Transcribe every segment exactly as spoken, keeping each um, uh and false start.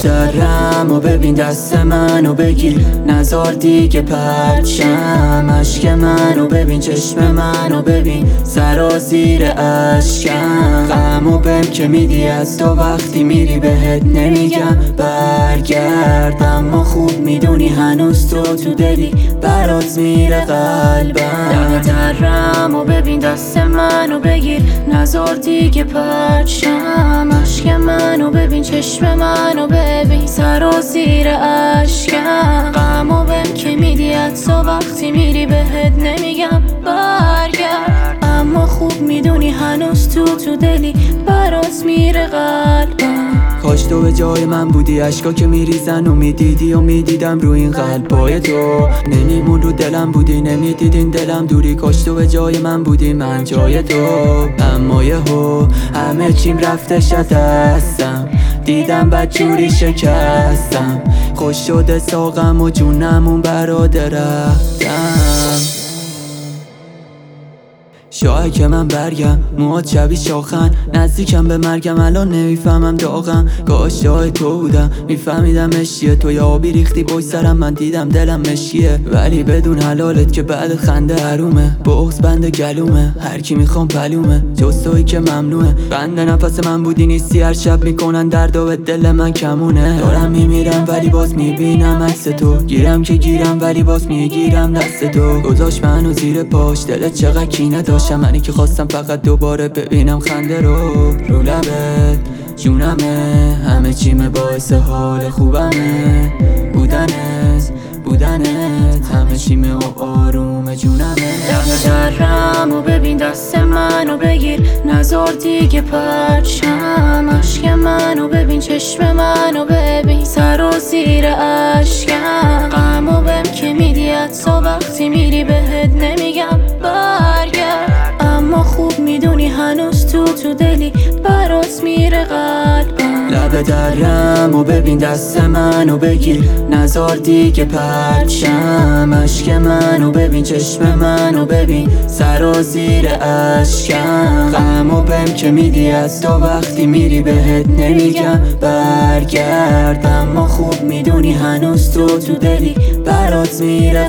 درم و ببین دست منو بگیر، نزار دیگه پرچم اشک منو ببین، چشم منو ببین، سرازیر اشکم. غمو بهم که میدی از تو وقتی میری، بهت نمیگم برگرد، اما خوب میدونی هنوز تو تو دلی، برات میره قلبم. درم و ببین دست منو بگیر، نزار دیگه پرچم اشک منو ببین، چشم منو ببین، سرازیر اشکم. غمو بهم که میدی از تو وقتی میری، بهت نمیگم برگرد، اما خوب میدونی هنوز تو تو دلی، برات میره قلبم. کاش تو به جای من بودی، اشکا که میریزن و میدیدی و میدیدم رو این قلبای تو، نمیمون رو دلم بودی، نمیدیدین دلم دوری. کاش تو به جای من بودی، من جای تو. اما یهو همه چیم رفتش از دستم، دیدم بدجوری شکستم، خوش شده ساقم و جونمون براده رفتم. شاید که من برگم، موهات شبیه شاخن، نزدیکم به مرگم، الان نمیفهمم داغم. کاش جای تو بودم، میفهمیدم مشیه تو، یا آبی ریختی پشت سرم، من دیدم دلم مشکیه. ولی بدون حلالت که بعد خنده حرومه، بغض بند گلومه، هر کی میخوام پلومه، جز تویی که ممنوعه. بند نفس من بودی نیستی، هر شب میکنن درد و به دل من کمونه. دارم میمیرم ولی باز میبینم عکس تو، گیرم که گیرم ولی باز میگیرم دست تو. گذاشت منو زیر پاش، دلت چقدر کینه داشت، منی که خواستم فقط دوباره ببینم خنده رو رو لبت. جونمه همه چیمه، باعث حال خوبمه، بودنت بودنت همه چیمه و آروم جونمه. درم و ببین دست منو بگیر، نزار دیگه پرچم اشک منو ببین، چشم منو ببین، سرازیر اشکم. غمو بهم که میدی از تو وقتی میری، بهت نمیگم برگرد، اما خوب میدونی هنوز تو تو دلی، برات میره قلبم. لب درم و ببین دست منو بگیر، نزار دیگه پرچم اشک منو ببین، چشم منو ببین، سرازیر اشکم. غمو بهم که میدی از تو وقتی میری، بهت نمیگم برگرد، اما خوب میدونی هنوز تو تو دلی، برات میره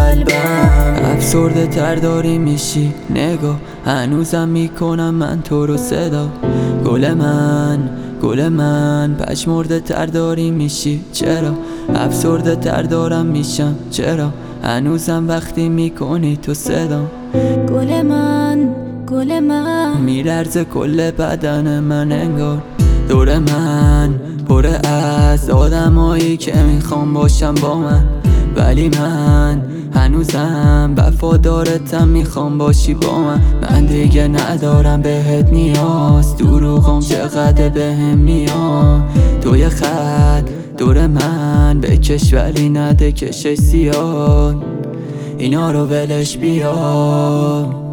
قلبم. افسرده تر داری میشی نگاه، هنوزم میکنم من تو رو صدا. گل من گل من پشمرده تر داری میشی، چرا افسرده تر دارم میشم، چرا هنوزم وقتی میکنی تو صدا. گل من گل من میلرزه کل بدن من انگار، دور من پره از آدمایی که میخوام باشم با من، ولی من هنوزم وفادارتم، میخوام باشی با من. من دیگه ندارم بهت نیاز، دروغم چقدر بهم میاد. تو یه خط دور من بکش ولی نده کشش سیاه، اینا رو ولش بیا.